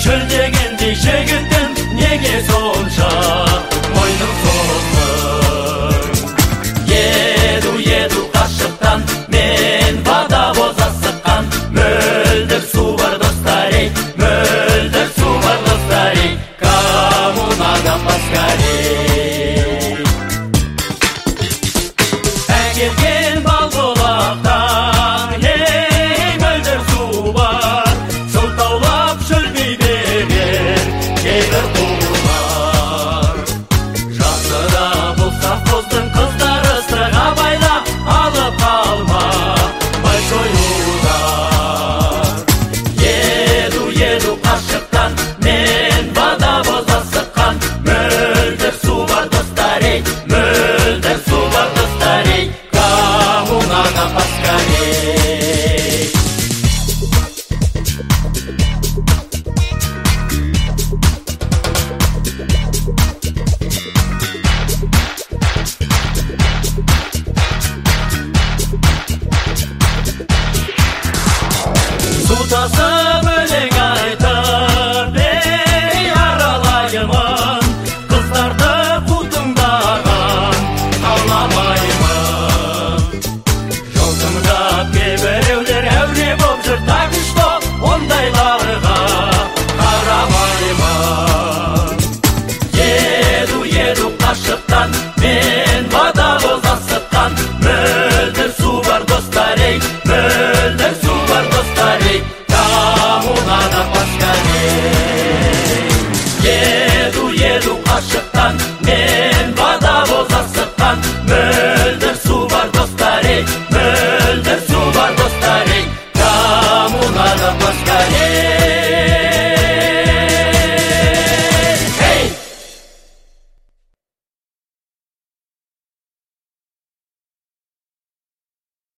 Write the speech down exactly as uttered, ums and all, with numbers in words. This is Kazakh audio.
шөл дегенде жігітім неге сонша мойның созның? Еду, еду қашықтан мен водовоз асыққан, мөлдір су бар достар ей, мөлдір су бар достар ей, коммунаға поскорей. Әкелген балбұлақтан ей мөлдір су бар, сылтаулап шөлмей берер кейбір құлдар. Жасыра болса қыздың қыздары сырға байлап алып қалма большой удар. Еду, еду қашықтан мен водовоз асыққан, мөлдір су бар достар ей, мөлдір су бар достар ей, коммунаға поскорей. Су тасы